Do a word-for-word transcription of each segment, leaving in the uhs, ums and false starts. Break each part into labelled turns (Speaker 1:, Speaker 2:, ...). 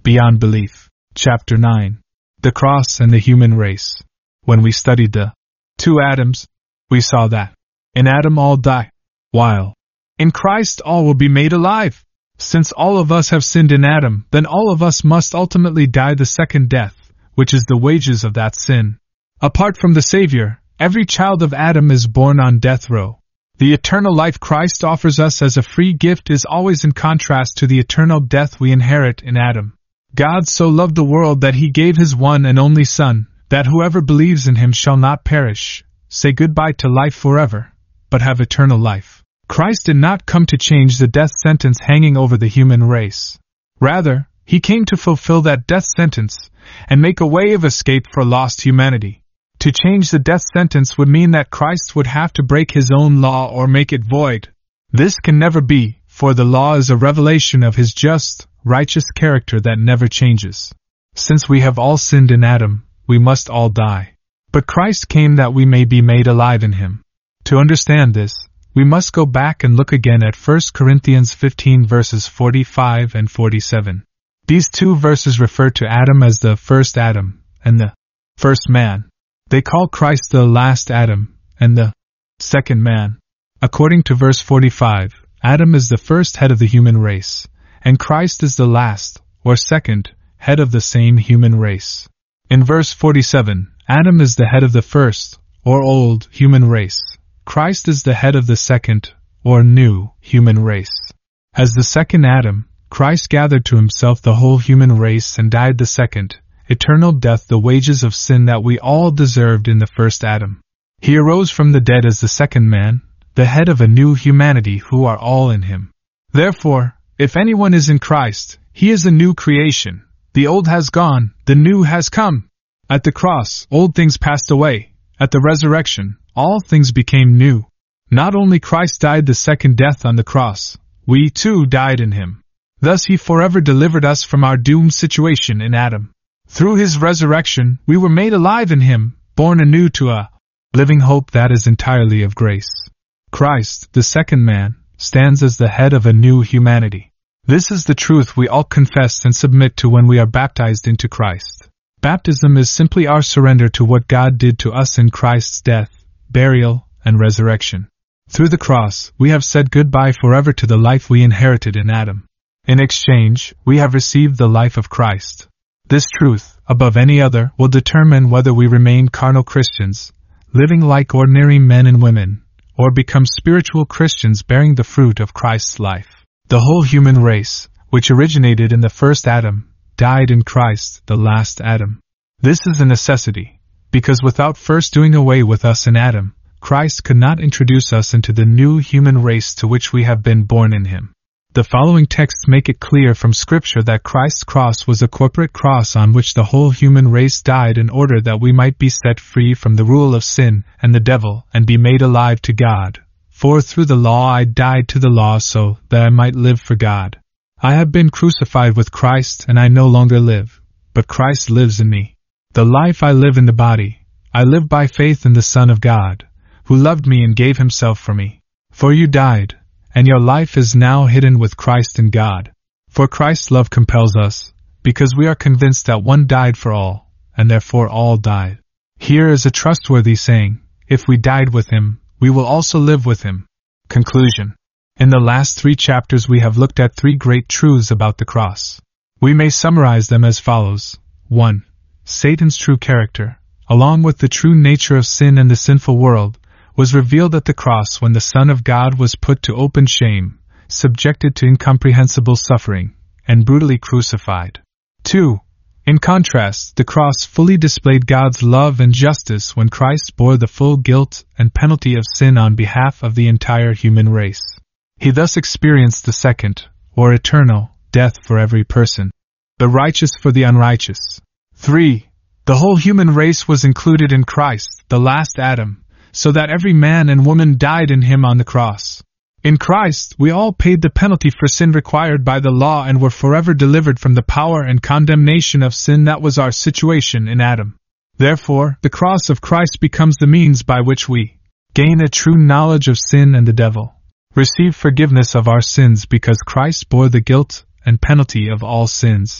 Speaker 1: Beyond Belief. Chapter nine. The Cross and the Human Race. When we studied the two Adams, we saw that in Adam all die, while in Christ all will be made alive. Since all of us have sinned in Adam, then all of us must ultimately die the second death, which is the wages of that sin. Apart from the Savior, every child of Adam is born on death row. The eternal life Christ offers us as a free gift is always in contrast to the eternal death we inherit in Adam. God so loved the world that he gave his one and only Son, that whoever believes in him shall not perish, say goodbye to life forever, but have eternal life. Christ did not come to change the death sentence hanging over the human race. Rather, he came to fulfill that death sentence and make a way of escape for lost humanity. To change the death sentence would mean that Christ would have to break his own law or make it void. This can never be, for the law is a revelation of his just, righteous character that never changes. Since we have all sinned in Adam, we must all die. But Christ came that we may be made alive in him. To understand this, we must go back and look again at First Corinthians fifteen verses forty-five and forty-seven. These two verses refer to Adam as the first Adam and the first man. They call Christ the last Adam and the second man. According to verse forty-five, Adam is the first head of the human race, and Christ is the last, or second, head of the same human race. In verse forty-seven, Adam is the head of the first, or old, human race. Christ is the head of the second, or new, human race. As the second Adam, Christ gathered to himself the whole human race and died the second, eternal death, the wages of sin that we all deserved in the first Adam. He arose from the dead as the second man, the head of a new humanity who are all in him. Therefore, if anyone is in Christ, he is a new creation. The old has gone, the new has come. At the cross, old things passed away. At the resurrection, all things became new. Not only Christ died the second death on the cross, we too died in him. Thus he forever delivered us from our doomed situation in Adam. Through his resurrection, we were made alive in him, born anew to a living hope that is entirely of grace. Christ, the second man, stands as the head of a new humanity. This is the truth we all confess and submit to when we are baptized into Christ. Baptism is simply our surrender to what God did to us in Christ's death, burial, and resurrection. Through the cross, we have said goodbye forever to the life we inherited in Adam. In exchange, we have received the life of Christ. This truth, above any other, will determine whether we remain carnal Christians, living like ordinary men and women, or become spiritual Christians bearing the fruit of Christ's life. The whole human race, which originated in the first Adam, died in Christ, the last Adam. This is a necessity, because without first doing away with us in Adam, Christ could not introduce us into the new human race to which we have been born in him. The following texts make it clear from Scripture that Christ's cross was a corporate cross on which the whole human race died in order that we might be set free from the rule of sin and the devil and be made alive to God. For through the law I died to the law so that I might live for God. I have been crucified with Christ and I no longer live, but Christ lives in me. The life I live in the body, I live by faith in the Son of God, who loved me and gave himself for me. For you died, and your life is now hidden with Christ in God. For Christ's love compels us, because we are convinced that one died for all, and therefore all died. Here is a trustworthy saying, if we died with him, we will also live with him. Conclusion. In the last three chapters we have looked at three great truths about the cross. We may summarize them as follows. one. Satan's true character, along with the true nature of sin and the sinful world, was revealed at the cross when the Son of God was put to open shame, subjected to incomprehensible suffering, and brutally crucified. two. In contrast, the cross fully displayed God's love and justice when Christ bore the full guilt and penalty of sin on behalf of the entire human race. He thus experienced the second, or eternal, death for every person. The righteous for the unrighteous. three. The whole human race was included in Christ, the last Adam, so that every man and woman died in him on the cross. In Christ, we all paid the penalty for sin required by the law and were forever delivered from the power and condemnation of sin that was our situation in Adam. Therefore, the cross of Christ becomes the means by which we gain a true knowledge of sin and the devil, receive forgiveness of our sins because Christ bore the guilt and penalty of all sins,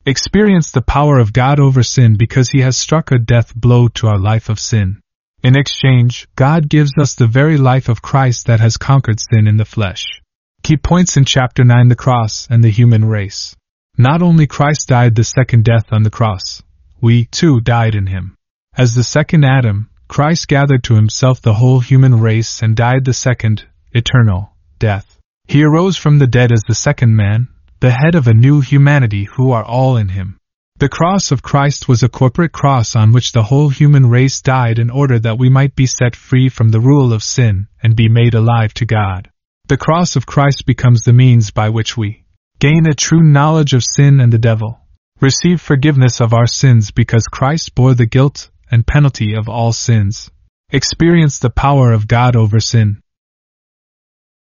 Speaker 1: experience the power of God over sin because He has struck a death blow to our life of sin. In exchange, God gives us the very life of Christ that has conquered sin in the flesh. Key points in Chapter nine: the cross and the human race. Not only Christ died the second death on the cross, we, too, died in Him. As the second Adam, Christ gathered to Himself the whole human race and died the second, eternal, death. He arose from the dead as the second man, the head of a new humanity who are all in Him. The cross of Christ was a corporate cross on which the whole human race died in order that we might be set free from the rule of sin and be made alive to God. The cross of Christ becomes the means by which we gain a true knowledge of sin and the devil, receive forgiveness of our sins because Christ bore the guilt and penalty of all sins, experience the power of God over sin,